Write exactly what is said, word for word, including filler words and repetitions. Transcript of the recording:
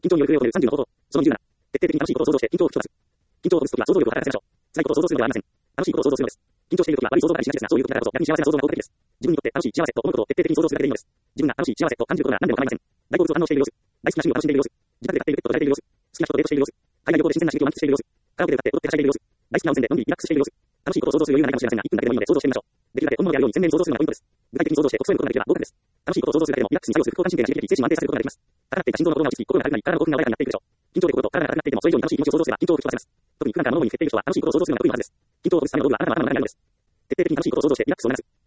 緊張による抑揚というさんじゅうの方法。そのにじゅうなな。徹底的に楽しいことを想像して緊張を吹き飛ばす。緊張をほぐすときは想像力を働かせましょう。辛いことを想像するのではありません。楽しいことを想像するのです。緊張しているときは悪い想像ばかりしがちですが、そういうときだからこそ逆に幸せな想像が効果的です。自分にとって楽しい幸せと思うことを徹底的に想像するだけでいいのです。自分が楽しい幸せと感じることなら何でも構いません。大好物を堪能している様子。大好きな趣味を楽しんでいる様子。自宅で買っているペットと抱いている様子。好きな人とデートしている様子。海外旅行で新鮮な刺激を満喫している様子。カラオケで歌って踊ってはしゃいでいる様子。大好きな温泉でのんびりリラックスしている様子。楽しいことを想像する余裕がないかもしれませんが、いっぷんだけでもいいので想像してみましょう。できるだけ本物であるように鮮明に想像するのがポイントです。具体的に想像して国際のことができれば合格です。楽しいことを想像するだけでもリラックスに作用する副交感神経が刺激でき、精神を安定させることができます。高鳴っていた心臓の鼓動が落ち着き、心が軽くなり、体の興奮が穏やかになっていくでしょう。緊張で心と体が軽くなっていても、それ以上に楽しい気持ちを想像すれば緊張を吹き飛ばせます。特に普段から物に触れている人は楽しいことを想像するのが得意なはずです。緊張をほぐすための道具はあなたの頭の中にあるのです。徹底的に楽しいことを想像してリラックスを促す。